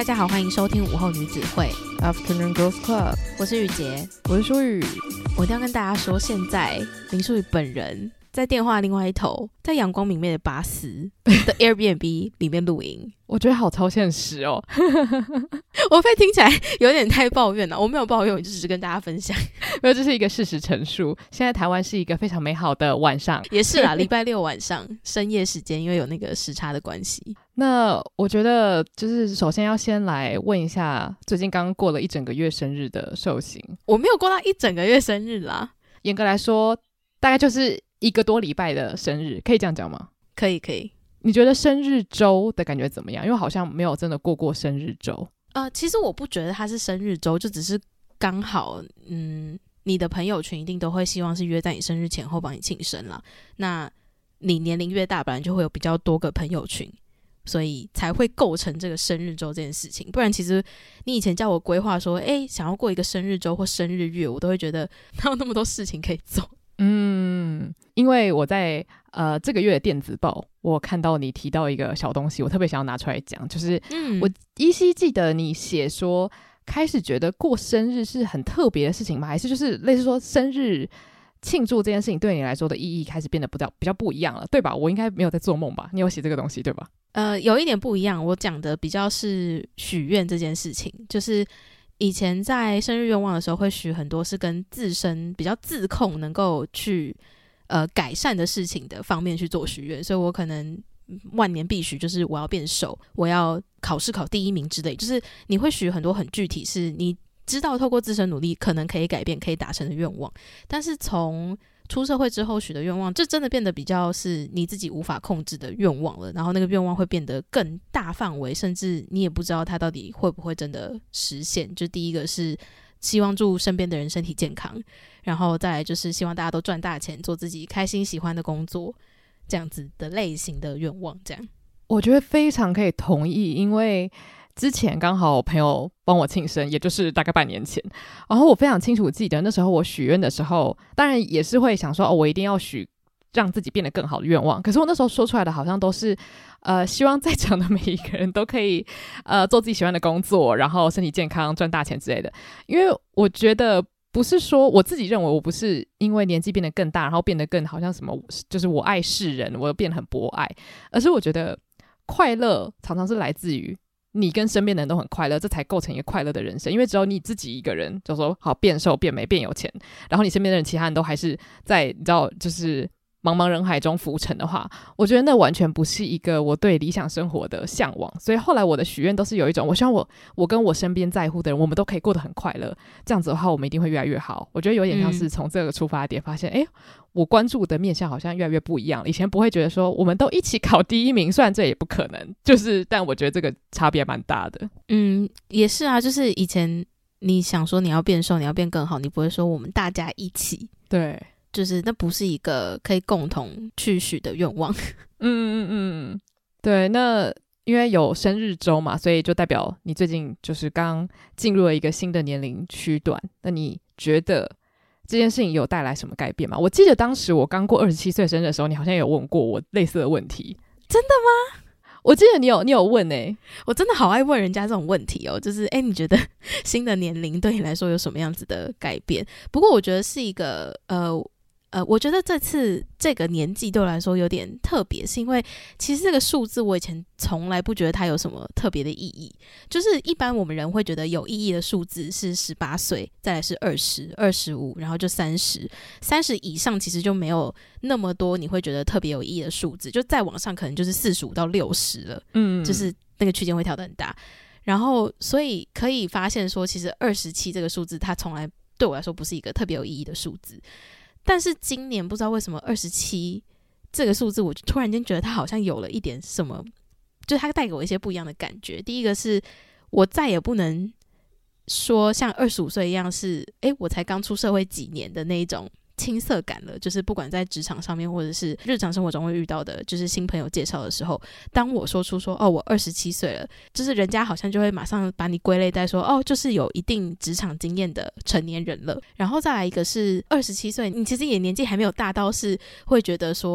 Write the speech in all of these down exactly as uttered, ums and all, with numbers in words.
大家好，欢迎收听午后女子会 Afternoon Girls Club， 我是雨洁， 我是舒雨。 我一定要跟大家说，现在林舒雨本人在电话另外一头，在阳光明媚的巴斯的 Airbnb 里面录音。 我觉得好超现实哦。 我被听起来有点太抱怨了，我没有抱怨，我就只是跟大家分享， 因为这是一个事实陈述。现在台湾是一个非常美好的晚上， 也是啦，礼拜六晚上深夜时间，因为有那个时差的关系。 那我觉得就是首先要先来问一下，最近刚过了一整个月生日的寿星。 我没有过到一整个月生日啦， 严格来说大概就是一个多礼拜的生日，可以这样讲吗？ 可以可以。 你觉得生日周的感觉怎么样？因为好像没有真的过过生日周。 呃，其实我不觉得它是生日周，就只是刚好，嗯，你的朋友群一定都会希望是约在你生日前后帮你庆生啦。那你年龄越大，本来就会有比较多个朋友群，所以才会构成这个生日周这件事情。不然其实你以前叫我规划说，哎，想要过一个生日周或生日月，我都会觉得哪有那么多事情可以做。 嗯，因为我在呃这个月的电子报，我看到你提到一个小东西，我特别想要拿出来讲，就是我依稀记得你写说，开始觉得过生日是很特别的事情吗？还是就是类似说生日庆祝这件事情对你来说的意义开始变得比较比较不一样了，对吧？我应该没有在做梦吧？你有写这个东西对吧？ 呃，有一点不一样，我讲的比较是许愿这件事情，就是以前在生日愿望的时候会许很多是跟自身比较自控能够去呃改善的事情的方面去做许愿，所以我可能万年必许就是我要变瘦，我要考试考第一名之类，就是你会许很多很具体是你知道透过自身努力可能可以改变可以达成的愿望。但是从出社会之后许的愿望，这真的变得比较是你自己无法控制的愿望了，然后那个愿望会变得更大范围，甚至你也不知道它到底会不会真的实现。就第一个是希望祝身边的人身体健康，然后再来就是希望大家都赚大钱，做自己开心喜欢的工作，这样子的类型的愿望。这样我觉得非常可以同意，因为之前刚好我朋友帮我庆生，也就是大概半年前，然后我非常清楚记得那时候我许愿的时候，当然也是会想说哦，我一定要许让自己变得更好的愿望，可是我那时候说出来的好像都是呃，希望在场的每一个人都可以呃做自己喜欢的工作，然后身体健康赚大钱之类的。因为我觉得不是说我自己认为我不是因为年纪变得更大然后变得更好像什么就是我爱世人我变得很博爱，而是我觉得快乐常常是来自于你跟身边的人都很快乐，这才构成一个快乐的人生。因为只有你自己一个人就说好变瘦变美变有钱，然后你身边的人其他人都还是在你知道就是茫茫人海中浮沉的话，我觉得那完全不是一个我对理想生活的向往。所以后来我的许愿都是有一种我希望我我跟我身边在乎的人我们都可以过得很快乐，这样子的话我们一定会越来越好。我觉得有点像是从这个出发点发现哎、嗯，我关注的面向好像越来越不一样了。以前不会觉得说我们都一起考第一名，虽然这也不可能，就是但我觉得这个差别蛮大的。 嗯，也是啊，就是以前你想说你要变瘦你要变更好，你不会说我们大家一起， 对， 就是那不是一个可以共同去许的愿望。 嗯嗯嗯，对。那因为有生日周嘛，所以就代表你最近就是刚进入了一个新的年龄区段。那你觉得这件事情有带来什么改变吗？我记得当时我刚过二十七岁生日的时候，你好像有问过我类似的问题。 真的吗？ 我记得你有你有问欸， 我真的好爱问人家这种问题哦，就是哎，你觉得新的年龄对你来说有什么样子的改变？不过我觉得是一个呃呃，我觉得这次这个年纪对我来说有点特别，是因为其实这个数字我以前从来不觉得它有什么特别的意义。就是一般我们人会觉得有意义的数字是十八岁，再来是二十、二十五，然后就三十，三十以上其实就没有那么多你会觉得特别有意义的数字，就再往上可能就是四十五到六十了，嗯，就是那个区间会跳得很大。然后所以可以发现说，其实二十七这个数字它从来对我来说不是一个特别有意义的数字。但是今年不知道为什么二十七这个数字我就突然间觉得它好像有了一点什么，就是它带给我一些不一样的感觉。第一个是我再也不能说像二十五岁一样是诶我才刚出社会几年的那一种青涩感了，就是不管在职场上面或者是日常生活中会遇到的就是新朋友介绍的时候，当我说出说哦我二十七岁了，就是人家好像就会马上把你归类在说哦就是有一定职场经验的成年人了。然后再来一个是二十七岁你其实也年纪还没有大到是会觉得说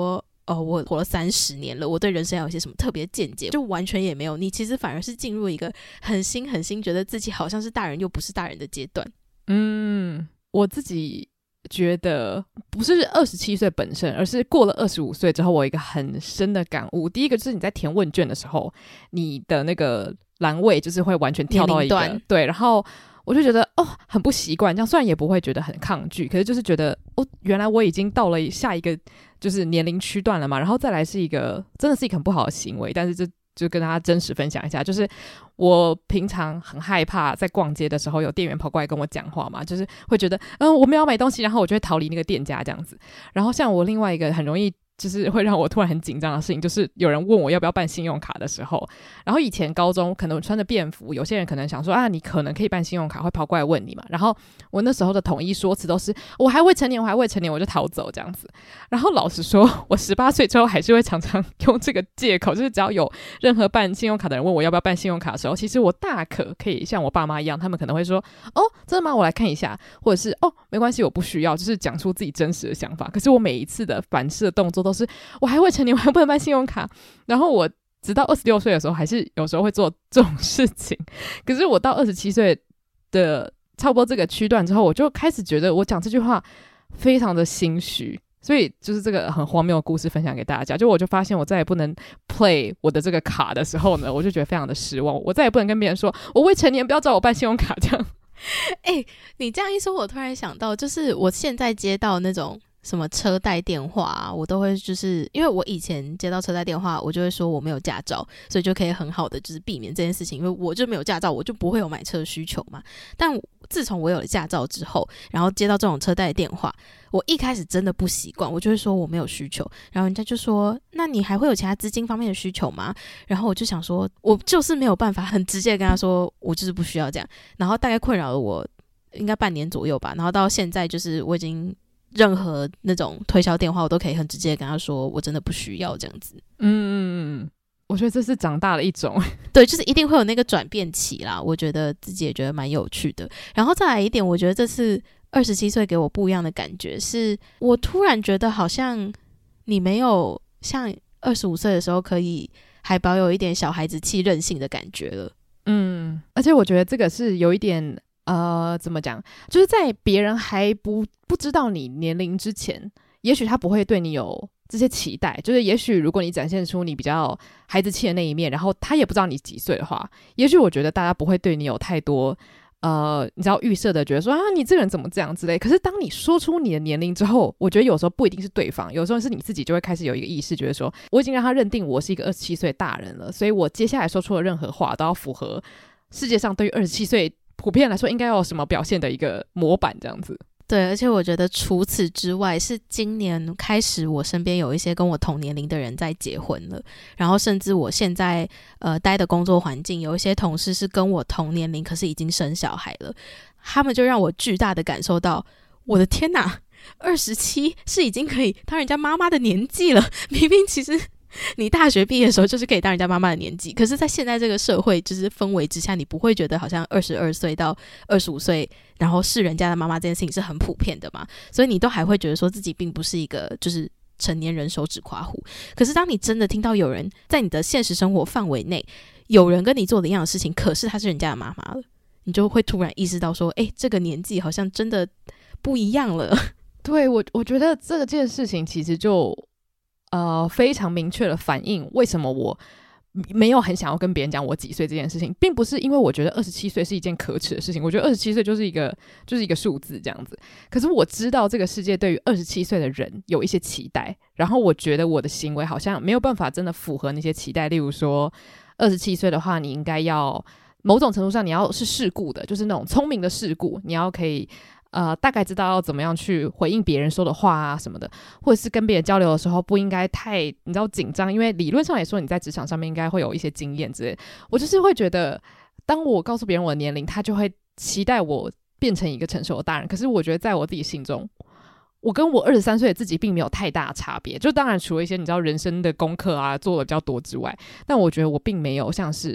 哦，我活了三十年了，我对人生要有些什么特别见解，就完全也没有。你其实反而是进入一个很新很新，觉得自己好像是大人又不是大人的阶段。 嗯，我自己觉得不是二十七岁本身，而是过了二十五岁之后，我有一个很深的感悟。第一个就是你在填问卷的时候，你的那个栏位就是会完全跳到一个对，然后我就觉得哦很不习惯，这样虽然也不会觉得很抗拒，可是就是觉得哦原来我已经到了下一个就是年龄区段了嘛，然后再来是一个真的是一个很不好的行为，但是这就跟大家真实分享一下，就是我平常很害怕在逛街的时候有店员跑过来跟我讲话嘛，就是会觉得嗯、呃、我没有买东西，然后我就会逃离那个店家这样子。然后像我另外一个很容易就是会让我突然很紧张的事情，就是有人问我要不要办信用卡的时候，然后以前高中可能穿着便服，有些人可能想说啊你可能可以办信用卡，会跑过来问你嘛，然后我那时候的统一说辞都是我还未成年我还未成年我就逃走这样子。然后老实说我十八岁之后还是会常常用这个借口，就是只要有任何办信用卡的人问我要不要办信用卡的时候，其实我大可可以像我爸妈一样，他们可能会说哦真的吗我来看一下，或者是哦没关系我不需要，就是讲出自己真实的想法。可是我每一次的反射动作都是我还未成年我还不能办信用卡，然后我直到二十六岁的时候还是有时候会做这种事情。可是我到二十七岁的差不多这个区段之后，我就开始觉得我讲这句话非常的心虚，所以就是这个很荒谬的故事分享给大家。就我就发现我再也不能 play 我的这个卡的时候呢，我就觉得非常的失望，我再也不能跟别人说我未成年不要找我办信用卡这样。 哎、欸，你这样一说我突然想到，就是我现在接到那种什么车贷电话啊，我都会就是因为我以前接到车贷电话，我就会说我没有驾照，所以就可以很好的就是避免这件事情，因为我就没有驾照，我就不会有买车的需求嘛。但自从我有了驾照之后，然后接到这种车贷的电话，我一开始真的不习惯，我就会说我没有需求，然后人家就说那你还会有其他资金方面的需求吗？然后我就想说我就是没有办法很直接的跟他说我就是不需要这样，然后大概困扰了我应该半年左右吧，然后到现在就是我已经任何那种推销电话我都可以很直接的跟他说我真的不需要这样子。 嗯嗯嗯，我觉得这是长大的一种对，就是一定会有那个转变期啦，我觉得自己也觉得蛮有趣的。然后再来一点，我觉得这次二十七岁给我不一样的感觉是，我突然觉得好像你没有像二十五岁的时候可以还保有一点小孩子气任性的感觉了。 嗯，而且我觉得这个是有一点呃，怎么讲，就是在别人还不不知道你年龄之前，也许他不会对你有这些期待，就是也许如果你展现出你比较孩子气的那一面，然后他也不知道你几岁的话，也许我觉得大家不会对你有太多呃，你知道预设的觉得说啊你这个人怎么这样之类。可是当你说出你的年龄之后，我觉得有时候不一定是对方，有时候是你自己就会开始有一个意识，觉得说我已经让他认定我是一个二十七岁大人了，所以我接下来说出的任何话都要符合世界上对于二十七岁普遍来说应该要有什么表现的一个模板这样子。 对，而且我觉得除此之外，是今年开始我身边有一些跟我同年龄的人在结婚了，然后甚至我现在呃待的工作环境有一些同事是跟我同年龄可是已经生小孩了，他们就让我巨大的感受到我的天哪，二十七是已经可以当人家妈妈的年纪了，明明其实你大学毕业的时候就是可以当人家妈妈的年纪，可是在现在这个社会就是氛围之下，你不会觉得好像二十二岁到二十五岁然后是人家的妈妈这件事情是很普遍的嘛，所以你都还会觉得说自己并不是一个就是成年人手指夸虎。可是当你真的听到有人在你的现实生活范围内有人跟你做的一样的事情，可是他是人家的妈妈了，你就会突然意识到说诶，这个年纪好像真的不一样了。 对，我我觉得这件事情其实就呃，非常明确的反映为什么我没有很想要跟别人讲我几岁这件事情，并不是因为我觉得二十七岁是一件可耻的事情，我觉得二十七岁就是一个就是一个数字这样子。可是我知道这个世界对于二十七岁的人有一些期待，然后我觉得我的行为好像没有办法真的符合那些期待。例如说二十七岁的话，你应该要某种程度上你要是世故的，就是那种聪明的世故，你要可以呃，大概知道要怎么样去回应别人说的话啊什么的，或者是跟别人交流的时候不应该太你知道紧张，因为理论上来说你在职场上面应该会有一些经验之类。我就是会觉得当我告诉别人我的年龄，他就会期待我变成一个成熟的大人，可是我觉得在我自己心中，我跟我二十三岁的自己并没有太大的差别，就当然除了一些你知道人生的功课啊做的比较多之外，但我觉得我并没有像是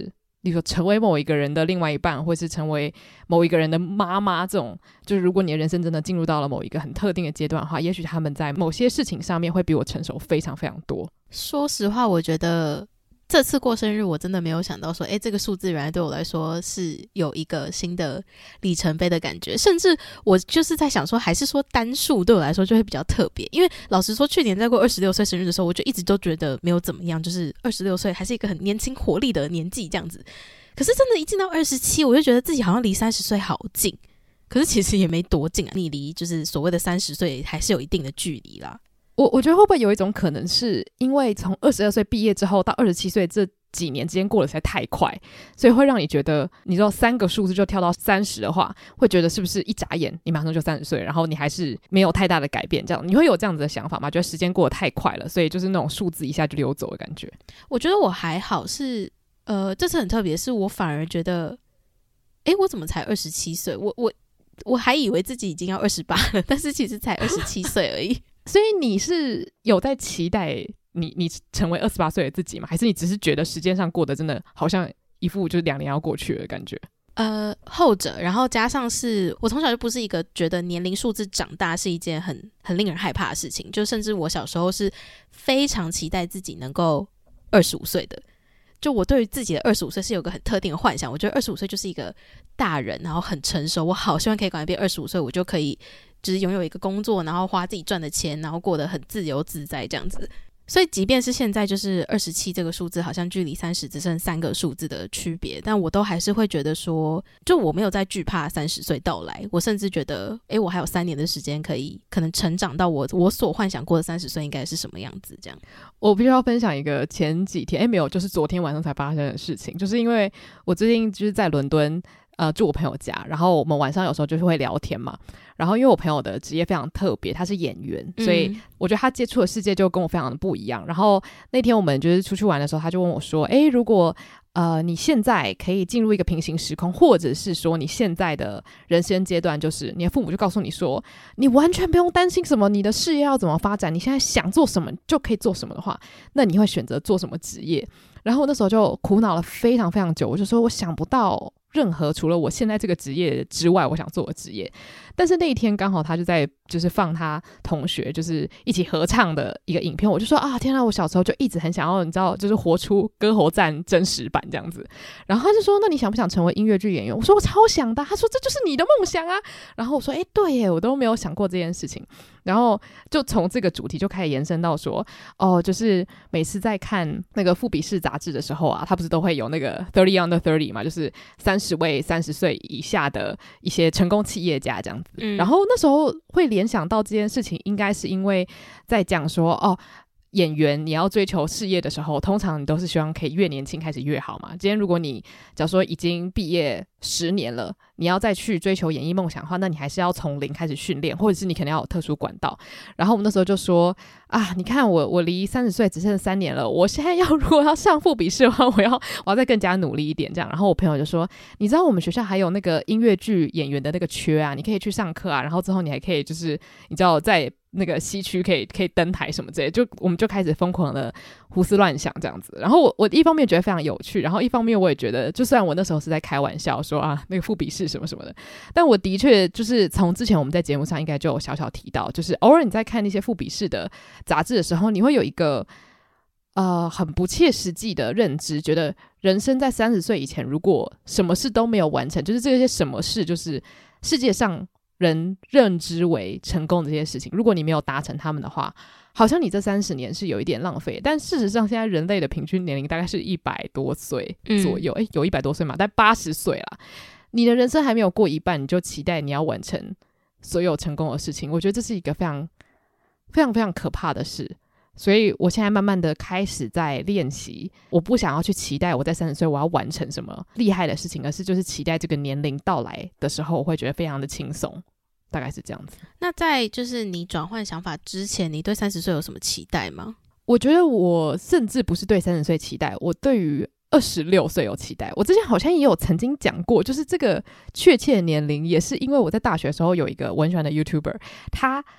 例如说成为某一个人的另外一半，或是成为某一个人的妈妈，这种就是如果你的人生真的进入到了某一个很特定的阶段的话，也许他们在某些事情上面会比我成熟非常非常多。 说实话，我觉得这次过生日我真的没有想到说，诶，这个数字原来对我来说是有一个新的里程碑的感觉，甚至我就是在想说，还是说单数对我来说就会比较特别，因为老实说去年在过二十六岁生日的时候，我就一直都觉得没有怎么样，就是二十六岁还是一个很年轻活力的年纪这样子。可是真的一进到二十七，我就觉得自己好像离三十岁好近，可是其实也没多近啊，你离就是所谓的三十岁还是有一定的距离啦。 我我觉得会不会有一种可能是因为从二十二岁毕业之后到二十七岁这几年之间过得实在太快，所以会让你觉得你知道三个数字就跳到三十的话，会觉得是不是一眨眼你马上就三十岁，然后你还是没有太大的改变，这样你会有这样子的想法吗？觉得时间过得太快了，所以就是那种数字一下就溜走的感觉。 我觉得我还好，是呃这次很特别，是我反而觉得诶我怎么才二十七岁，我我我还以为自己已经要二十八了，但是其实才二十七岁而已。 所以你是有在期待你你成为二十八岁的自己吗？还是你只是觉得时间上过得真的好像一副就是两年要过去的感觉？ 呃，后者，然后加上是我从小就不是一个觉得年龄数字长大是一件很很令人害怕的事情，就甚至我小时候是非常期待自己能够二十五岁的。就我对于自己的二十五岁是有个很特定的幻想，我觉得二十五岁就是一个大人，然后很成熟，我好希望可以赶快变二十五岁，我就可以就是拥有一个工作，然后花自己赚的钱，然后过得很自由自在这样子。所以即便是现在就是二十七这个数字好像距离三十只剩三个数字的区别，但我都还是会觉得说，就我没有在惧怕三十岁到来，我甚至觉得诶我还有三年的时间可以可能成长到我我所幻想过的三十岁应该是什么样子这样。 我必须要分享一个前几天诶没有就是昨天晚上才发生的事情，就是因为我最近就是在伦敦呃，住我朋友家，然后我们晚上有时候就是会聊天嘛，然后因为我朋友的职业非常特别，他是演员，所以我觉得他接触的世界就跟我非常的不一样。然后那天我们就是出去玩的时候，他就问我说诶如果呃你现在可以进入一个平行时空，或者是说你现在的人生阶段就是你的父母就告诉你说你完全不用担心什么你的事业要怎么发展，你现在想做什么就可以做什么的话，那你会选择做什么职业？然后我那时候就苦恼了非常非常久，我就说我想不到任何除了我现在这个职业之外我想做的职业。但是那一天刚好他就在就是放他同学就是一起合唱的一个影片，我就说啊天啊，我小时候就一直很想要你知道就是活出歌喉战真实版这样子。然后他就说那你想不想成为音乐剧演员？我说我超想的。他说这就是你的梦想啊。然后我说诶对耶，我都没有想过这件事情。然后就从这个主题就开始延伸到说哦，就是每次在看那个富比士杂志的时候啊，他不是都会有那个thirty under thirty 嘛，就是三十位三十岁以下的一些成功企业家这样子、嗯、然后那时候会联想到这件事情，应该是因为在讲说哦演员你要追求事业的时候，通常你都是希望可以越年轻开始越好嘛。今天如果你假如说已经毕业十年了，你要再去追求演艺梦想的话，那你还是要从零开始训练，或者是你可能要有特殊管道。然后我们那时候就说啊，你看我我离三十岁只剩三年了，我现在要如果要上富比士的话，我要我要再更加努力一点这样。然后我朋友就说你知道我们学校还有那个音乐剧演员的那个缺啊，你可以去上课啊，然后之后你还可以就是你知道在那个西区可以可以登台什么之类的，就我们就开始疯狂的胡思乱想这样子。然后我我一方面觉得非常有趣，然后一方面我也觉得就虽然我那时候是在开玩笑说啊那个富比士什么什么的，但我的确就是从之前我们在节目上应该就有小小提到，就是偶尔你在看那些富比士的杂志的时候，你会有一个呃很不切实际的认知，觉得人生在三十岁以前如果什么事都没有完成，就是这些什么事就是世界上人认知为成功的这些事情，如果你没有达成他们的话，好像你这三十年是有一点浪费。但事实上现在人类的平均年龄大概是一百多岁左右、嗯、诶有一百多岁嘛，但八十岁啦，你的人生还没有过一半，你就期待你要完成所有成功的事情，我觉得这是一个非常非常非常可怕的事。所以我现在慢慢的开始在练习，我不想要去期待我在三十岁我要完成什么厉害的事情，而是就是期待这个年龄到来的时候我会觉得非常的轻松，大概是这样子。 那在就是你转换想法之前，你对三十岁有什么期待吗？ 我觉得我甚至不是对三十岁期待，我对于二十六岁有期待。我之前好像也有曾经讲过，就是这个确切的年龄也是因为我在大学的时候有一个我很喜欢的 YouTuber， 他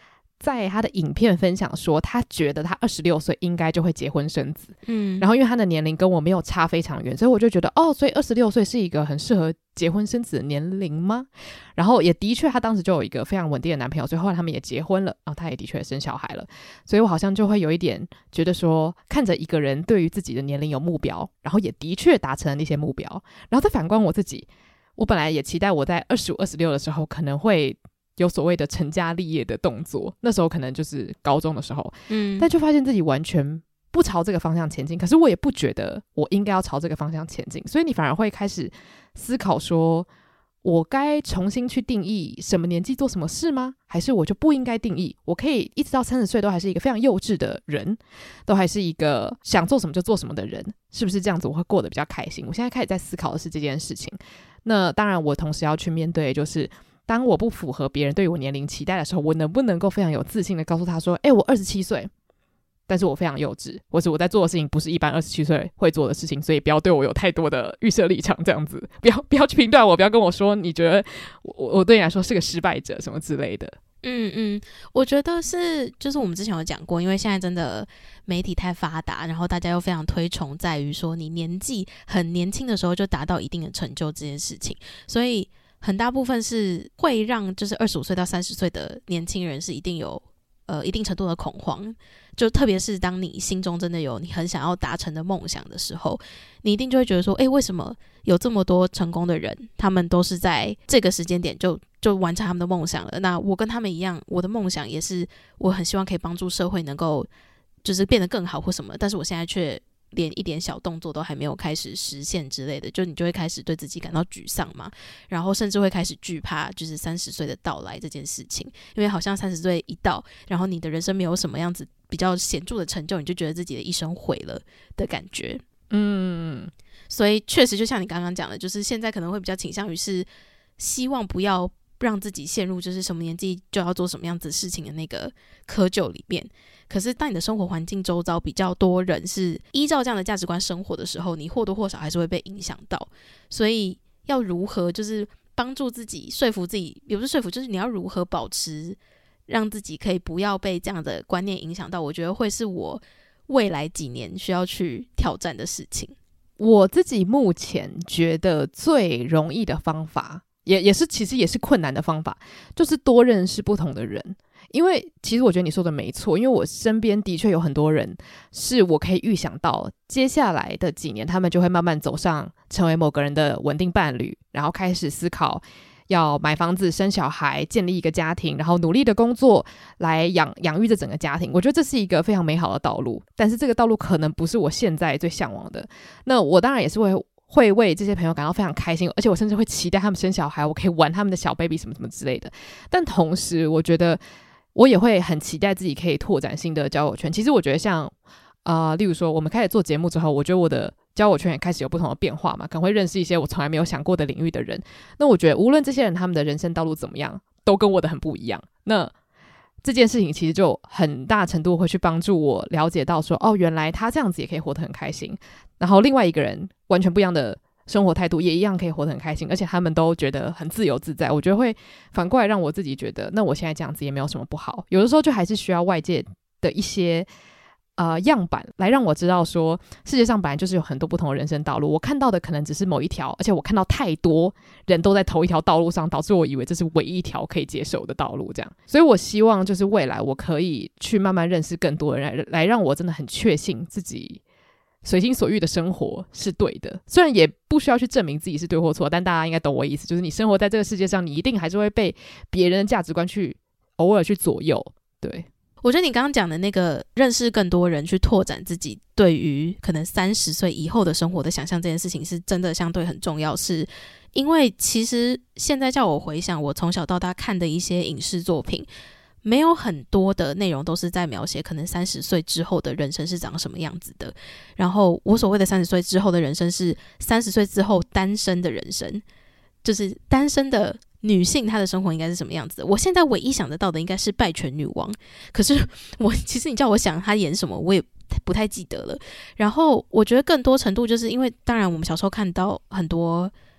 在他的影片分享说，他觉得他二十六岁应该就会结婚生子， 嗯， 然后因为他的年龄跟我没有差非常远，所以我就觉得哦，所以二十六岁是一个很适合结婚生子的年龄吗？然后也的确他当时就有一个非常稳定的男朋友，所以后来他们也结婚了，然后他也的确生小孩了，所以我好像就会有一点觉得说，看着一个人对于自己的年龄有目标，然后也的确达成了那些目标，然后再反观我自己，我本来也期待我在二十五、二十六的时候可能会有所谓的成家立业的动作，那时候可能就是高中的时候，嗯，但就发现自己完全不朝这个方向前进，可是我也不觉得我应该要朝这个方向前进，所以你反而会开始思考说，我该重新去定义什么年纪做什么事吗？还是我就不应该定义，我可以一直到三十岁都还是一个非常幼稚的人，都还是一个想做什么就做什么的人，是不是这样子我会过得比较开心？我现在开始在思考的是这件事情。那当然我同时要去面对，就是当我不符合别人对我年龄期待的时候，我能不能够非常有自信的告诉他说，哎、欸，我二十七岁，但是我非常幼稚，或是我在做的事情不是一般二十七岁会做的事情，所以不要对我有太多的预设立场，这样子不要不要去评断我，不要跟我说你觉得 我, 我对你来说是个失败者什么之类的。 嗯嗯，我觉得是，就是我们之前有讲过，因为现在真的媒体太发达，然后大家又非常推崇在于说你年纪很年轻的时候就达到一定的成就这件事情，所以很大部分是会让就是二十五岁到三十岁的年轻人是一定有呃一定程度的恐慌，就特别是当你心中真的有你很想要达成的梦想的时候，你一定就会觉得说，诶，为什么有这么多成功的人，他们都是在这个时间点就就完成他们的梦想了？那我跟他们一样，我的梦想也是我很希望可以帮助社会能够就是变得更好或什么，但是我现在却连一点小动作都还没有开始实现之类的，就你就会开始对自己感到沮丧嘛，然后甚至会开始惧怕就是三十岁的到来这件事情，因为好像三十岁一到，然后你的人生没有什么样子比较显著的成就，你就觉得自己的一生毁了的感觉。嗯，所以确实就像你刚刚讲的，就是现在可能会比较倾向于是希望不要让自己陷入就是什么年纪就要做什么样子事情的那个窠臼里面。可是当你的生活环境周遭比较多人是依照这样的价值观生活的时候，你或多或少还是会被影响到。所以要如何就是帮助自己说服自己，也不是说服，就是你要如何保持让自己可以不要被这样的观念影响到，我觉得会是我未来几年需要去挑战的事情。 我自己目前觉得最容易的方法也, 也是其实也是困难的方法，就是多认识不同的人。因为其实我觉得你说的没错，因为我身边的确有很多人是我可以预想到接下来的几年他们就会慢慢走上成为某个人的稳定伴侣，然后开始思考要买房子生小孩建立一个家庭，然后努力的工作来养养育这整个家庭。我觉得这是一个非常美好的道路，但是这个道路可能不是我现在最向往的。那我当然也是会会为这些朋友感到非常开心，而且我甚至会期待他们生小孩，我可以玩他们的小 baby 什么什么之类的。但同时我觉得我也会很期待自己可以拓展新的交友圈。其实我觉得像呃，例如说我们开始做节目之后，我觉得我的交友圈也开始有不同的变化嘛，可能会认识一些我从来没有想过的领域的人。那我觉得无论这些人他们的人生道路怎么样，都跟我的很不一样。那这件事情其实就很大程度会去帮助我了解到说，哦，原来他这样子也可以活得很开心，然后另外一个人完全不一样的生活态度也一样可以活得很开心，而且他们都觉得很自由自在。我觉得会反过来让我自己觉得，那我现在这样子也没有什么不好。有的时候就还是需要外界的一些呃样板来让我知道说，世界上本来就是有很多不同的人生道路，我看到的可能只是某一条，而且我看到太多人都在同一条道路上，导致我以为这是唯一一条可以接受的道路这样。所以我希望就是未来我可以去慢慢认识更多人，来来让我真的很确信自己随心所欲的生活是对的。虽然也不需要去证明自己是对或错，但大家应该懂我意思，就是你生活在这个世界上，你一定还是会被别人的价值观去偶尔去左右。对， 我觉得你刚刚讲的那个认识更多人去拓展自己对于可能三十岁以后的生活的想象这件事情是真的相对很重要，是因为其实现在叫我回想我从小到大看的一些影视作品，没有很多的内容都是在描写可能三十岁之后的人生是长什么样子的。然后我所谓的三十岁之后的人生是三十岁之后单身的人生，就是单身的女性她的生活应该是什么样子的。我现在唯一想得到的应该是拜权女王，可是我其实你叫我想她演什么我也不太记得了。然后我觉得更多程度就是因为当然我们小时候看到很多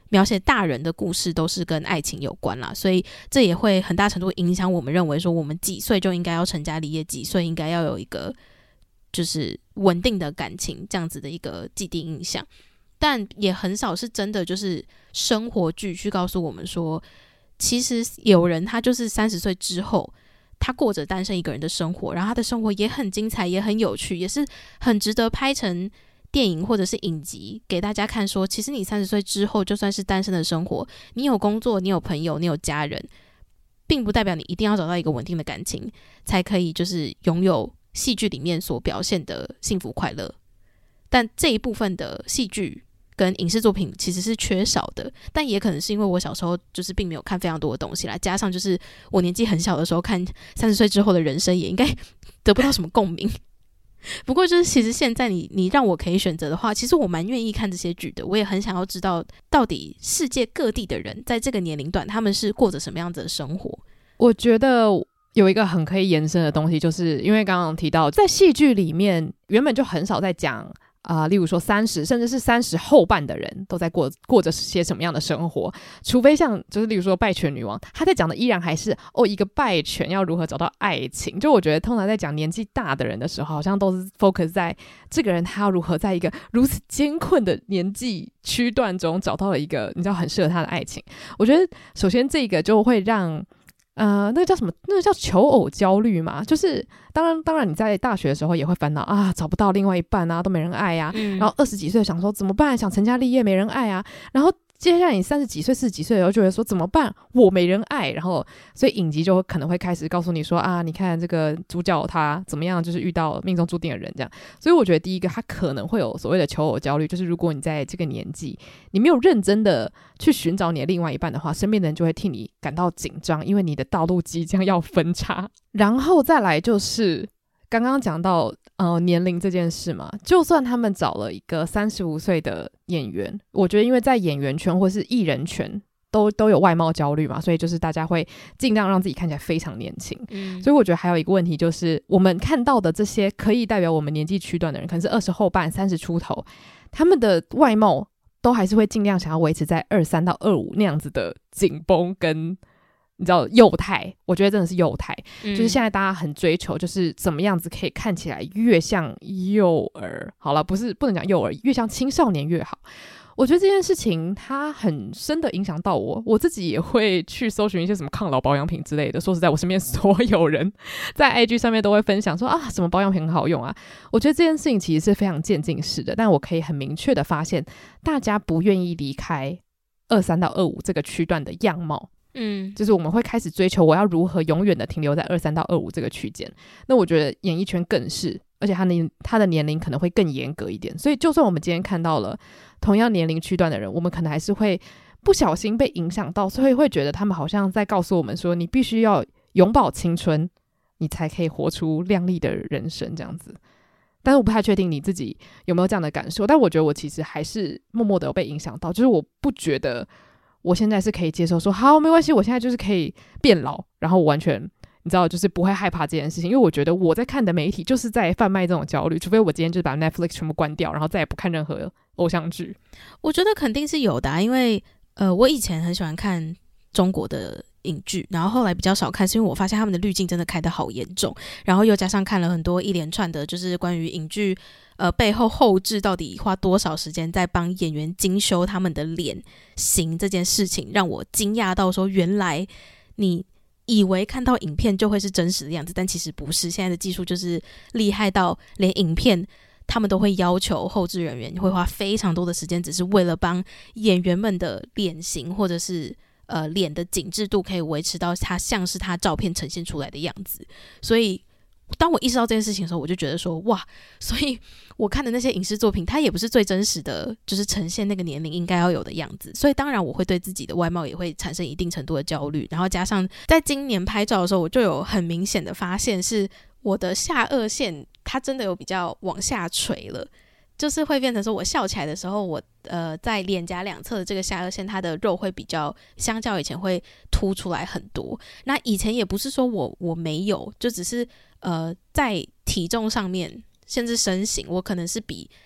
描写大人的故事都是跟爱情有关啦，所以这也会很大程度影响我们认为说我们几岁就应该要成家立业，几岁应该要有一个就是稳定的感情，这样子的一个既定印象。但也很少是真的就是生活剧去告诉我们说，其实有人他就是三十岁之后他过着单身一个人的生活，然后他的生活也很精彩也很有趣，也是很值得拍成电影或者是影集给大家看说，其实你三十岁之后就算是单身的生活，你有工作，你有朋友，你有家人，并不代表你一定要找到一个稳定的感情才可以就是拥有戏剧里面所表现的幸福快乐。但这一部分的戏剧跟影视作品其实是缺少的，但也可能是因为我小时候就是并没有看非常多的东西啦，加上就是我年纪很小的时候看三十岁之后的人生也应该得不到什么共鸣。不过就是其实现在你你让我可以选择的话，其实我蛮愿意看这些剧的，我也很想要知道到底世界各地的人在这个年龄段他们是过着什么样子的生活。 我觉得有一个很可以延伸的东西，就是因为刚刚提到在戏剧里面原本就很少在讲啊、呃，例如说三十甚至是三十后半的人都在过过着些什么样的生活，除非像就是例如说拜权女王，她在讲的依然还是哦一个拜权要如何找到爱情。就我觉得通常在讲年纪大的人的时候，好像都是 focus 在这个人他要如何在一个如此艰困的年纪区段中找到了一个你知道很适合他的爱情。我觉得首先这个就会让呃，那个叫什么？那个叫求偶焦虑嘛？就是当然，当然你在大学的时候也会烦恼啊，找不到另外一半啊，都没人爱啊。嗯、然后二十几岁想说怎么办？想成家立业没人爱啊。然后接下来你三十几岁、四十几岁的时候就会说怎么办？我没人爱。然后所以影集就可能会开始告诉你说啊，你看这个主角他怎么样，就是遇到命中注定的人这样。所以我觉得第一个他可能会有所谓的求偶焦虑，就是如果你在这个年纪你没有认真的去寻找你的另外一半的话，身边的人就会替你感到紧张，因为你的道路即将要分叉。然后再来就是刚刚讲到呃年龄这件事嘛，就算他们找了一个三十五岁的演员，我觉得因为在演员圈或是艺人圈都都有外貌焦虑嘛，所以就是大家会尽量让自己看起来非常年轻、嗯、所以我觉得还有一个问题就是我们看到的这些可以代表我们年纪区段的人，可能是二十后半三十出头，他们的外貌都还是会尽量想要维持在二三到二五那样子的紧绷跟你知道幼态。我觉得真的是幼态、嗯、就是现在大家很追求就是怎么样子可以看起来越像幼儿，好了不是不能讲幼儿，越像青少年越好。我觉得这件事情它很深的影响到我，我自己也会去搜寻一些什么抗老保养品之类的。说实在我身边所有人在 I G 上面都会分享说啊什么保养品很好用啊。我觉得这件事情其实是非常渐进式的，但我可以很明确的发现大家不愿意离开二三到二五这个区段的样貌。嗯，就是我们会开始追求我要如何永远的停留在二三到二五这个区间。那我觉得演艺圈更是，而且他的他的年龄可能会更严格一点。所以就算我们今天看到了同样年龄区段的人，我们可能还是会不小心被影响到，所以会觉得他们好像在告诉我们说，你必须要永葆青春，你才可以活出亮丽的人生这样子。但是我不太确定你自己有没有这样的感受，但我觉得我其实还是默默的有被影响到，就是我不觉得我现在是可以接受说好没关系，我现在就是可以变老，然后我完全你知道就是不会害怕这件事情。因为我觉得我在看的媒体就是在贩卖这种焦虑，除非我今天就是把 Netflix 全部关掉，然后再也不看任何偶像剧。 我觉得肯定是有的啊，因为呃，我以前很喜欢看中国的影剧，然后后来比较少看，是因为我发现他们的滤镜真的开得好严重，然后又加上看了很多一连串的就是关于影剧呃背后后制到底花多少时间在帮演员精修他们的脸型这件事情，让我惊讶到说原来你以为看到影片就会是真实的样子，但其实不是。现在的技术就是厉害到连影片他们都会要求后制人员会花非常多的时间，只是为了帮演员们的脸型或者是呃脸的紧致度可以维持到它像是他照片呈现出来的样子。所以当我意识到这件事情的时候，我就觉得说哇，所以我看的那些影视作品它也不是最真实的就是呈现那个年龄应该要有的样子。所以当然我会对自己的外貌也会产生一定程度的焦虑，然后加上在今年拍照的时候，我就有很明显的发现是我的下颚线它真的有比较往下垂了，就是会变成说我笑起来的时候，我呃在脸颊两侧的这个下颚线它的肉会比较相较以前会凸出来很多。那以前也不是说我我没有，就只是呃在体重上面甚至身形我可能是比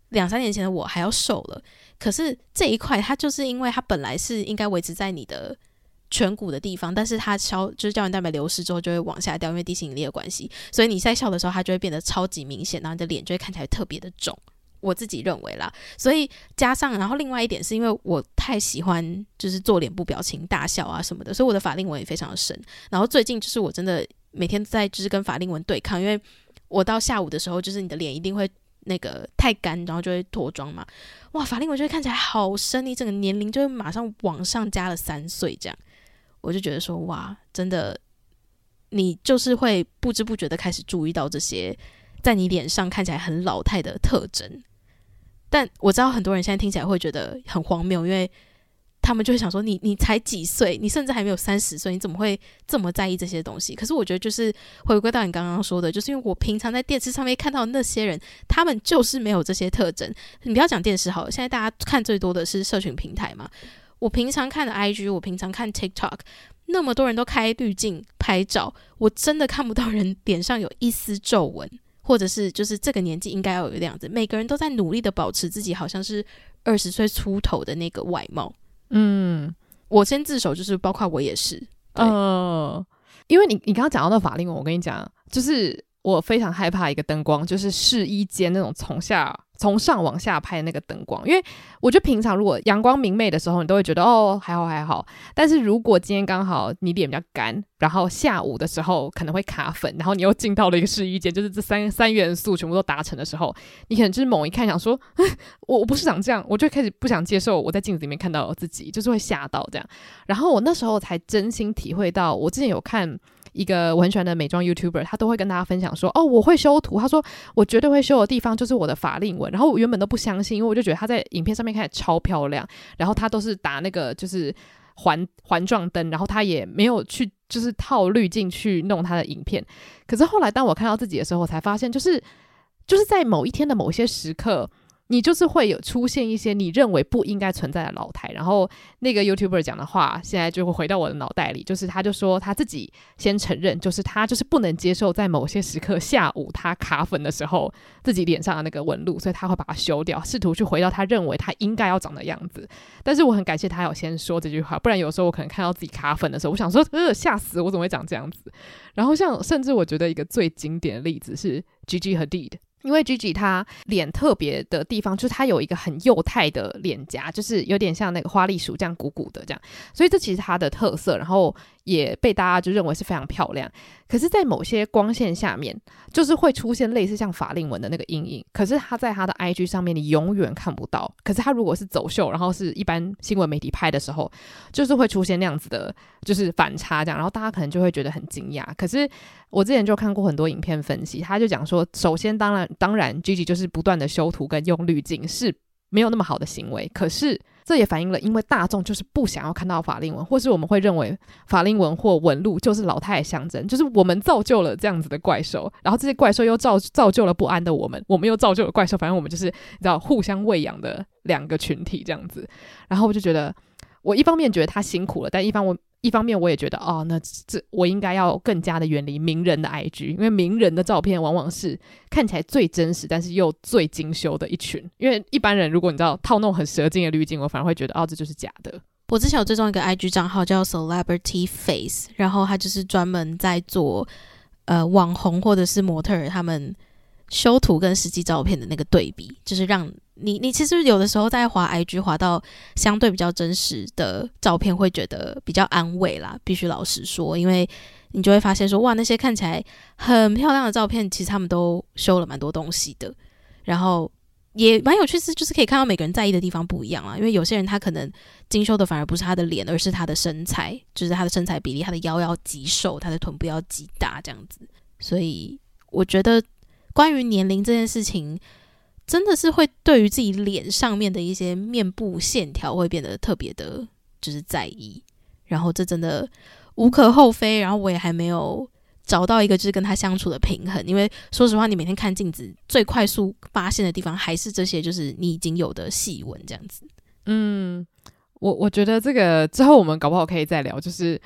两三年前的我还要瘦了，可是这一块它就是因为它本来是应该维持在你的颧骨的地方，但是它消就是胶原蛋白流失之后就会往下掉，因为地心引力的关系，所以你在笑的时候它就会变得超级明显，然后你的脸就会看起来特别的肿，我自己认为啦。所以加上然后另外一点是因为我太喜欢就是做脸部表情大笑啊什么的，所以我的法令纹也非常的深，然后最近就是我真的每天在就是跟法令纹对抗，因为我到下午的时候就是你的脸一定会那个太干，然后就会脱妆嘛，哇，法令纹就会看起来好深，你整个年龄就会马上往上加了三岁这样。我就觉得说哇，真的你就是会不知不觉的开始注意到这些在你脸上看起来很老态的特征。但我知道很多人现在听起来会觉得很荒谬，因为他们就会想说你你才几岁，你甚至还没有三十岁，你怎么会这么在意这些东西？可是我觉得就是回归到你刚刚说的，就是因为我平常在电视上面看到的那些人，他们就是没有这些特征。你不要讲电视好了，现在大家看最多的是社群平台嘛，我平常看的 I G， 我平常看 TikTok， 那么多人都开滤镜拍照，我真的看不到人脸上有一丝皱纹，或者是就是这个年纪应该要有的样子。每个人都在努力的保持自己好像是二十岁出头的那个外貌。嗯，我先自首，就是包括我也是。 呃，因为你你刚刚讲到那法令纹，我跟你讲，就是我非常害怕一个灯光，就是试衣间那种从下从上往下拍的那个灯光，因为我觉得平常如果阳光明媚的时候，你都会觉得哦还好还好，但是如果今天刚好你脸比较干，然后下午的时候可能会卡粉，然后你又进到了一个试衣间，就是这三三元素全部都达成的时候，你可能就是猛一看想说我我不是长这样，我就开始不想接受我在镜子里面看到我自己，就是会吓到这样。然后我那时候才真心体会到，我之前有看一个我很喜欢的美妆 YouTuber， 他都会跟大家分享说哦我会修图，他说我绝对会修的地方就是我的法令纹，然后我原本都不相信，因为我就觉得他在影片上面看起来超漂亮，然后他都是打那个就是环环状灯，然后他也没有去就是套滤镜去弄他的影片。可是后来当我看到自己的时候，我才发现就是就是在某一天的某些时刻，你就是会有出现一些你认为不应该存在的老态。然后那个 YouTuber 讲的话现在就会回到我的脑袋里，就是他就说他自己先承认，就是他就是不能接受在某些时刻下午他卡粉的时候自己脸上的那个纹路，所以他会把它修掉，试图去回到他认为他应该要长的样子。但是我很感谢他有先说这句话，不然有时候我可能看到自己卡粉的时候，我想说呃吓死我怎么会长这样子。然后像甚至我觉得一个最经典的例子是 Gigi Hadid，因为 Gigi 她脸特别的地方就是她有一个很幼态的脸颊，就是有点像那个花栗鼠这样鼓鼓的这样，所以这其实她的特色，然后也被大家就认为是非常漂亮。可是在某些光线下面就是会出现类似像法令纹的那个阴影，可是她在她的 I G 上面你永远看不到。可是她如果是走秀然后是一般新闻媒体拍的时候，就是会出现那样子的就是反差这样，然后大家可能就会觉得很惊讶。可是我之前就看过很多影片分析，他就讲说首先当然当然 Gigi 就是不断的修图跟用滤镜是没有那么好的行为，可是这也反映了因为大众就是不想要看到法令纹，或是我们会认为法令纹或纹路就是老态的象征，就是我们造就了这样子的怪兽，然后这些怪兽又造造就了不安的我们，我们又造就了怪兽，反正我们就是你知道互相喂养的两个群体这样子。然后我就觉得我一方面觉得他辛苦了，但一方我一方面我也觉得哦，那这我应该要更加的远离名人的 I G， 因为名人的照片往往是看起来最真实但是又最精修的一群，因为一般人如果你知道套弄很蛇精的滤镜，我反而会觉得哦这就是假的。 我之前有追踪一个 I G 账号叫 Celebrity Face， 然后他就是专门在做呃网红或者是模特儿他们修图跟实际照片的那个对比，就是让你你其实有的时候在滑 I G 滑到相对比较真实的照片会觉得比较安慰啦，必须老实说，因为你就会发现说哇那些看起来很漂亮的照片其实他们都修了蛮多东西的，然后也蛮有趣是就是可以看到每个人在意的地方不一样啦，因为有些人他可能精修的反而不是他的脸，而是他的身材，就是他的身材比例，他的腰要极瘦，他的臀部要极大这样子。所以我觉得关于年龄这件事情真的是会对于自己脸上面的一些面部线条会变得特别的就是在意，然后这真的无可厚非，然后我也还没有找到一个就是跟他相处的平衡，因为说实话你每天看镜子最快速发现的地方还是这些就是你已经有的细纹这样子。 嗯，我我觉得这个之后我们搞不好可以再聊，就是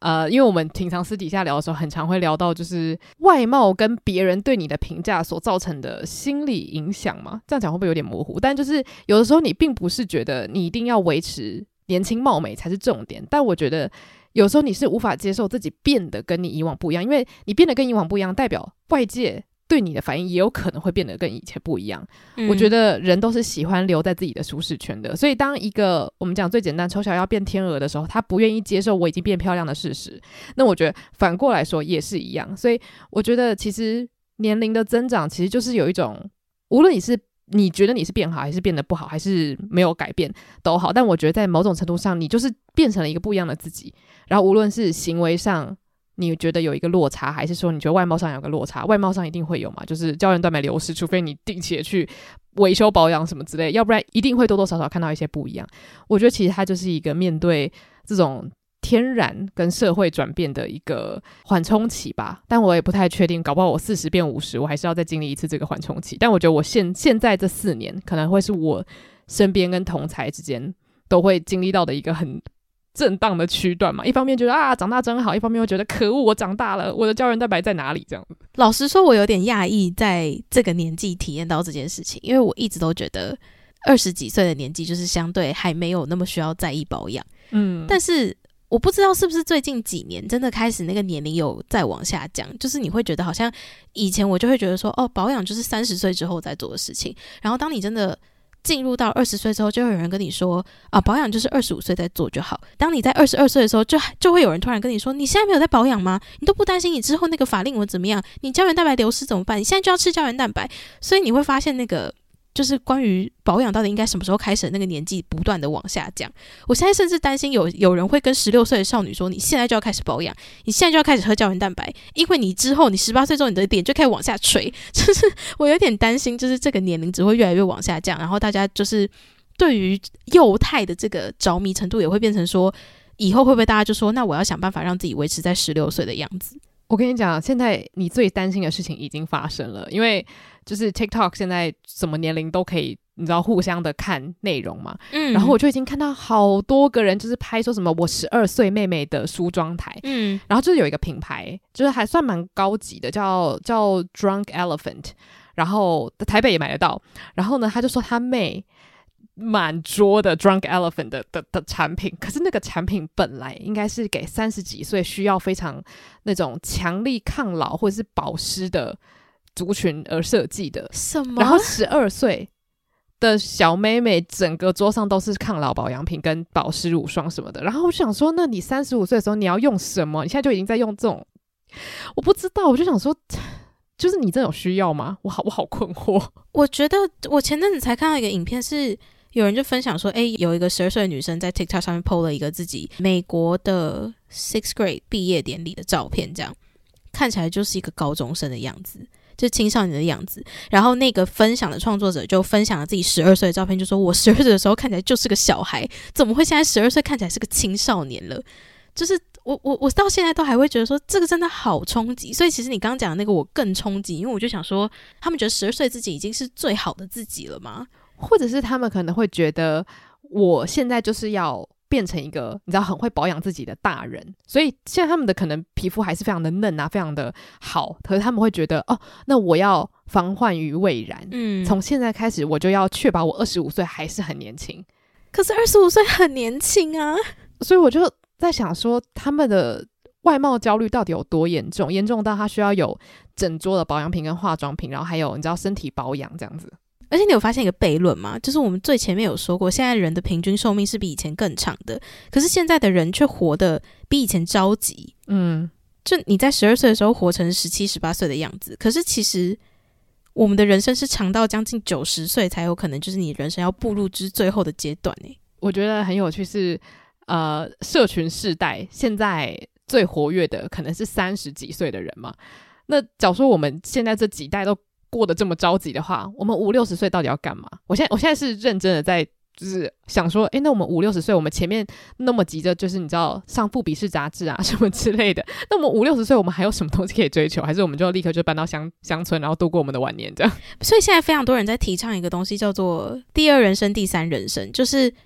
呃，因为我们平常私底下聊的时候很常会聊到就是外貌跟别人对你的评价所造成的心理影响嘛，这样讲会不会有点模糊？但就是有的时候你并不是觉得你一定要维持年轻貌美才是重点，但我觉得有时候你是无法接受自己变得跟你以往不一样，因为你变得跟以往不一样代表外界对你的反应也有可能会变得跟以前不一样、嗯、我觉得人都是喜欢留在自己的舒适圈的，所以当一个我们讲最简单丑小鸭变天鹅的时候，他不愿意接受我已经变漂亮的事实，那我觉得反过来说也是一样。所以我觉得其实年龄的增长其实就是有一种，无论你是你觉得你是变好还是变得不好还是没有改变都好，但我觉得在某种程度上你就是变成了一个不一样的自己，然后无论是行为上你觉得有一个落差，还是说你觉得外貌上有个落差，外貌上一定会有嘛，就是胶原蛋白流失，除非你定期的去维修保养什么之类，要不然一定会多多少少看到一些不一样。我觉得其实它就是一个面对这种天然跟社会转变的一个缓冲期吧，但我也不太确定，搞不好我四十变五十，我还是要再经历一次这个缓冲期。但我觉得我现现在这四年可能会是我身边跟同侪之间都会经历到的一个很震荡的区段嘛，一方面觉得啊长大真好，一方面又觉得可恶我长大了，我的胶原蛋白在哪里这样。 老实说我有点讶异在这个年纪体验到这件事情，因为我一直都觉得二十几岁的年纪就是相对还没有那么需要在意保养，嗯，但是我不知道是不是最近几年真的开始那个年龄有再往下降，就是你会觉得好像以前我就会觉得说哦保养就是三十岁之后再做的事情，然后当你真的进入到二十岁之后，就会有人跟你说啊，保养就是二十五岁再做就好。当你在二十二岁的时候就，就会有人突然跟你说，你现在没有在保养吗？你都不担心你之后那个法令纹怎么样？你胶原蛋白流失怎么办？你现在就要吃胶原蛋白。所以你会发现那个就是关于保养到底应该什么时候开始的那个年纪不断的往下降。我现在甚至担心有有人会跟十六岁的少女说，你现在就要开始保养，你现在就要开始喝胶原蛋白，因为你之后你十八岁之后你的脸就开始往下垂。就是我有点担心，就是这个年龄只会越来越往下降，然后大家就是对于幼态的这个着迷程度也会变成说，以后会不会大家就说，那我要想办法让自己维持在十六岁的样子。 我跟你讲，现在你最担心的事情已经发生了，因为就是 TikTok 现在什么年龄都可以你知道互相的看内容嘛，嗯，然后我就已经看到好多个人就是拍说什么我十二岁妹妹的梳妆台，嗯，然后就是有一个品牌就是还算蛮高级的，叫叫 Drunk Elephant， 然后台北也买得到，然后呢他就说他妹满桌的 Drunk Elephant 的, 的, 的产品，可是那个产品本来应该是给三十几岁需要非常那种强力抗老或者是保湿的族群而设计的。 什么？ 然后十二岁的小妹妹整个桌上都是抗老保养品跟保湿乳霜什么的，然后我就想说，那你三十五岁的时候你要用什么？你现在就已经在用这种，我不知道，我就想说就是你真的有需要吗？我好我好困惑。 我觉得我前阵子才看到一个影片，是有人就分享说，诶，有一个十二岁的女生在 TikTok 上面 po 了一个自己美国的 sixth grade 毕业典礼的照片，这样看起来就是一个高中生的样子，就是青少年的样子。然后那个分享的创作者就分享了自己十二岁的照片，就说我十二岁的时候看起来就是个小孩，怎么会现在十二岁看起来是个青少年了？就是我我我到现在都还会觉得说这个真的好冲击。所以其实你刚刚讲的那个我更冲击，因为我就想说他们觉得十二岁自己已经是最好的自己了吗？ 或者是他们可能会觉得我现在就是要变成一个你知道很会保养自己的大人，所以现在他们的可能皮肤还是非常的嫩啊，非常的好，可是他们会觉得哦，那我要防患于未然，嗯，从现在开始我就要确保我二十五岁还是很年轻。 可是二十五岁很年轻啊， 所以我就在想说他们的外貌焦虑到底有多严重，严重到他需要有整桌的保养品跟化妆品，然后还有你知道身体保养这样子。 而且你有发现一个悖论吗？就是我们最前面有说过，现在人的平均寿命是比以前更长的，可是现在的人却活得比以前着急。嗯，就你在十二岁的时候活成十七、十八岁的样子，可是其实我们的人生是长到将近九十岁才有可能，就是你人生要步入之最后的阶段欸。 我觉得很有趣是，呃，社群世代现在最活跃的可能是三十几岁的人嘛。那假如说我们现在这几代都过得这么着急的话，我们五六十岁到底要干嘛？我现在我现在是认真的在就是想说，诶，那我们五六十岁，我们前面那么急着就是你知道上富比士杂志啊什么之类的，那我们五六十岁我们还有什么东西可以追求？还是我们就立刻就搬到乡乡村，然后度过我们的晚年这样？ 所以现在非常多人在提倡一个东西叫做第二人生、第三人生，就是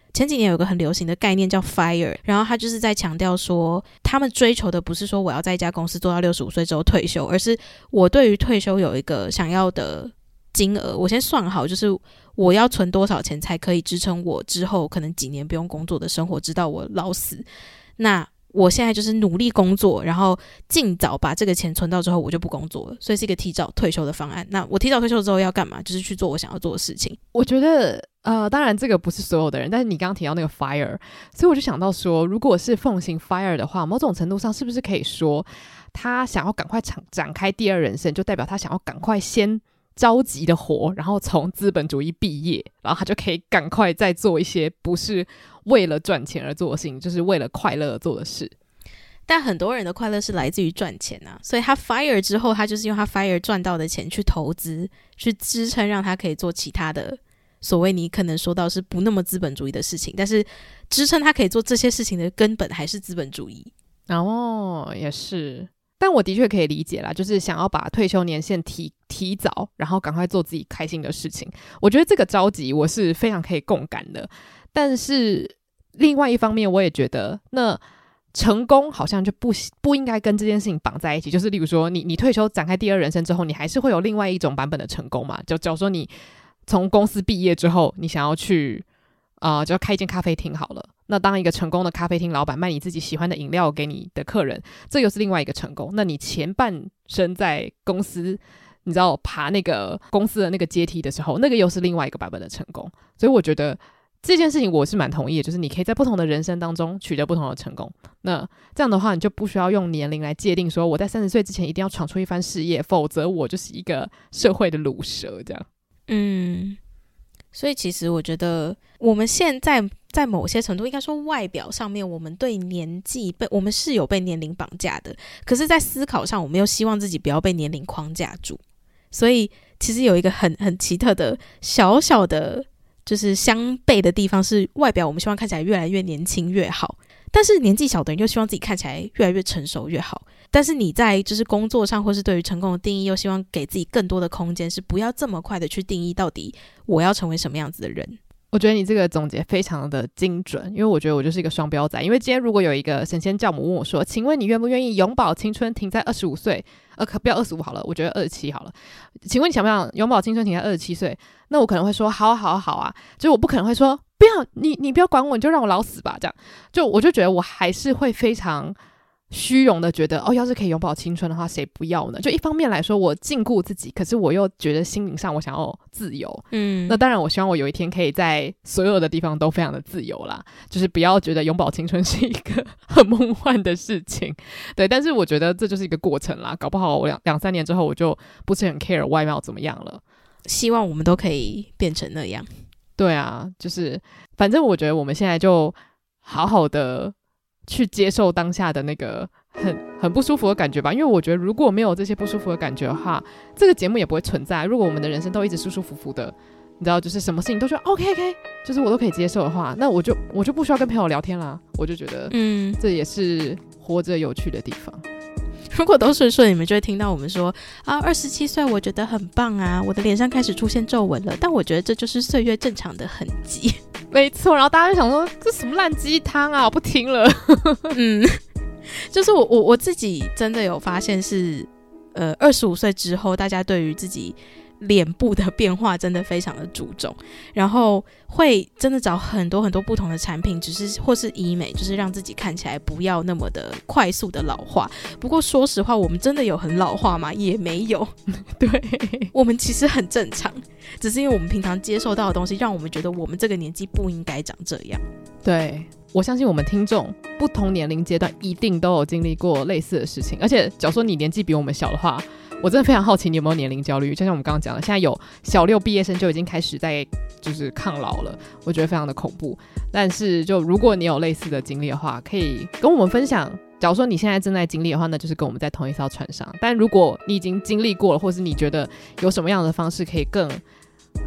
前几年有个很流行的概念叫 FIRE， 然后他就是在强调说他们追求的不是说我要在一家公司做到六十五岁之后退休，而是我对于退休有一个想要的金额，我先算好就是我要存多少钱才可以支撑我之后可能几年不用工作的生活直到我老死，那我现在就是努力工作，然后尽早把这个钱存到之后我就不工作了，所以是一个提早退休的方案。那我提早退休之后要干嘛？就是去做我想要做的事情。 我觉得呃，当然这个不是所有的人，但是你刚刚提到那个 FIRE， 所以我就想到说，如果是奉行 FIRE 的话，某种程度上是不是可以说他想要赶快展开第二人生，就代表他想要赶快先着急的活，然后从资本主义毕业，然后他就可以赶快再做一些不是为了赚钱而做的事情，就是为了快乐而做的事。 但很多人的快乐是来自于赚钱啊，所以他 fire 之后，他就是用他 fire 赚到的钱去投资，去支撑让他可以做其他的所谓你可能说到是不那么资本主义的事情，但是支撑他可以做这些事情的根本还是资本主义。 哦，也是。但我的确可以理解啦，就是想要把退休年限提提早，然后赶快做自己开心的事情。我觉得这个着急我是非常可以共感的，但是另外一方面，我也觉得那成功好像就不不应该跟这件事情绑在一起。就是例如说，你你退休展开第二人生之后，你还是会有另外一种版本的成功嘛？就假如说你从公司毕业之后，你想要去啊、呃，就要开一间咖啡厅好了。那当一个成功的咖啡厅老板，卖你自己喜欢的饮料给你的客人，这又是另外一个成功。那你前半生在公司，你知道爬那个公司的那个阶梯的时候，那个又是另外一个版本的成功。所以我觉得这件事情我是蛮同意的，就是你可以在不同的人生当中取得不同的成功。那这样的话，你就不需要用年龄来界定说我在三十岁之前一定要闯出一番事业，否则我就是一个社会的鲁蛇这样。 嗯，所以其实我觉得我们现在在某些程度应该说外表上面我们对年纪被我们是有被年龄绑架的，可是在思考上我们又希望自己不要被年龄框架住。所以其实有一个很很奇特的小小的就是相悖的地方，是外表我们希望看起来越来越年轻越好，但是年纪小的人又希望自己看起来越来越成熟越好。但是你在就是工作上或是对于成功的定义又希望给自己更多的空间，是不要这么快的去定义到底我要成为什么样子的人。 我觉得你这个总结非常的精准，因为我觉得我就是一个双标仔。因为今天如果有一个神仙教母问我说，请问你愿不愿意永葆青春停在二十五岁，呃，可不要二十五好了，我觉得二十七好了，请问你想不想永葆青春停在二十七岁？那我可能会说好啊好啊好啊，就是我不可能会说不要，你你不要管我，你就让我老死吧，这样就我就觉得我还是会非常虚荣的觉得哦，要是可以永葆青春的话谁不要呢？就一方面来说我禁锢自己，可是我又觉得心灵上我想要自由。嗯，那当然我希望我有一天可以在所有的地方都非常的自由啦，就是不要觉得永葆青春是一个很梦幻的事情。对，但是我觉得这就是一个过程啦，搞不好我两两三年之后我就不是很 care 外貌怎么样了。 希望我们都可以变成那样。 对啊，就是反正我觉得我们现在就好好的去接受当下的那个很很不舒服的感觉吧，因为我觉得如果没有这些不舒服的感觉的话，这个节目也不会存在。如果我们的人生都一直舒舒服服的，你知道，就是什么事情都觉得 OK OK， 就是我都可以接受的话，那我就我就不需要跟朋友聊天啦。我就觉得，嗯，这也是活着有趣的地方。 如果都顺顺，你们就会听到我们说啊，二十七岁我觉得很棒啊，我的脸上开始出现皱纹了，但我觉得这就是岁月正常的痕迹。 没错，然后大家就想说这什么烂鸡汤啊，我不听了。 嗯，就是我我我自己真的有发现是，呃，二十五岁之后，大家对于自己脸部的变化真的非常的注重，然后会真的找很多很多不同的产品，只是或是医美，就是让自己看起来不要那么的快速的老化。不过说实话，我们真的有很老化吗？也没有。对，我们其实很正常，只是因为我们平常接受到的东西让我们觉得我们这个年纪不应该长这样。 对，我相信我们听众不同年龄阶段一定都有经历过类似的事情，而且假如说你年纪比我们小的话，我真的非常好奇你有没有年龄焦虑。就像我们刚刚讲的，现在有小六毕业生就已经开始在就是抗老了，我觉得非常的恐怖。但是就如果你有类似的经历的话，可以跟我们分享。假如说你现在正在经历的话，那就是跟我们在同一艘船上。但如果你已经经历过了，或是你觉得有什么样的方式可以更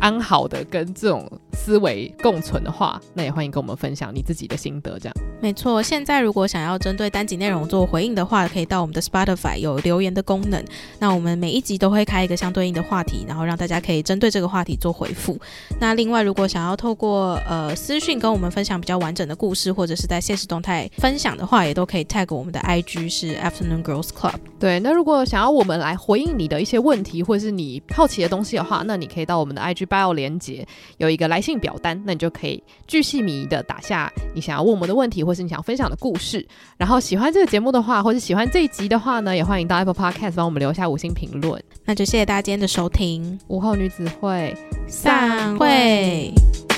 安好的跟这种思维共存的话，那也欢迎跟我们分享你自己的心得这样。 没错，现在如果想要针对单集内容做回应的话，可以到我们的 Spotify 有留言的功能，那我们每一集都会开一个相对应的话题，然后让大家可以针对这个话题做回复。那另外如果想要透过呃私讯跟我们分享比较完整的故事，或者是在现实动态分享的话，也都可以 tag 我们的 I G 是 Afternoon Girls Club。 对，那如果想要我们来回应你的一些问题或者是你好奇的东西的话，那你可以到我们的 I G bio 连结有一个来信表单，那你就可以巨细靡遗的打下你想要问我们的问题或是你想要分享的故事。然后喜欢这个节目的话，或是喜欢这一集的话呢，也欢迎到 Apple Podcast 帮我们留下五星评论。 那就谢谢大家今天的收听， 午后女子会散会。